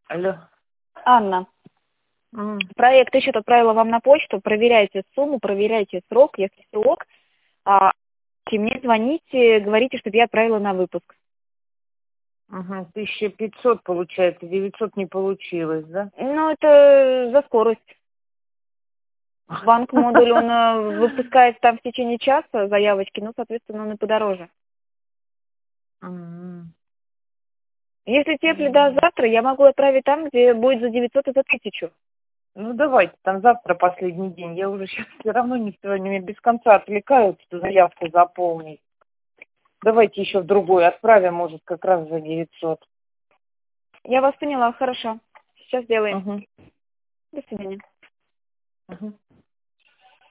Алло. Анна, проект счет отправила вам на почту. Проверяйте сумму, проверяйте срок. Если срок, мне звоните, говорите, чтобы я отправила на выпуск. 1500 получается, 900 не получилось, да? Ну, это за скорость. Банк модуль, он выпускает там в течение часа заявочки, ну, соответственно, он и подороже. Если тепло, да, завтра я могу отправить там, где будет за 900 и за 1000. Ну, давайте, там завтра последний день. Я уже сейчас все равно не сегодня, меня без конца отвлекают, что заявку заполнить. Давайте еще в другой отправим, может, как раз за 900. Я вас поняла, хорошо. Сейчас сделаем. Угу. До свидания. Угу.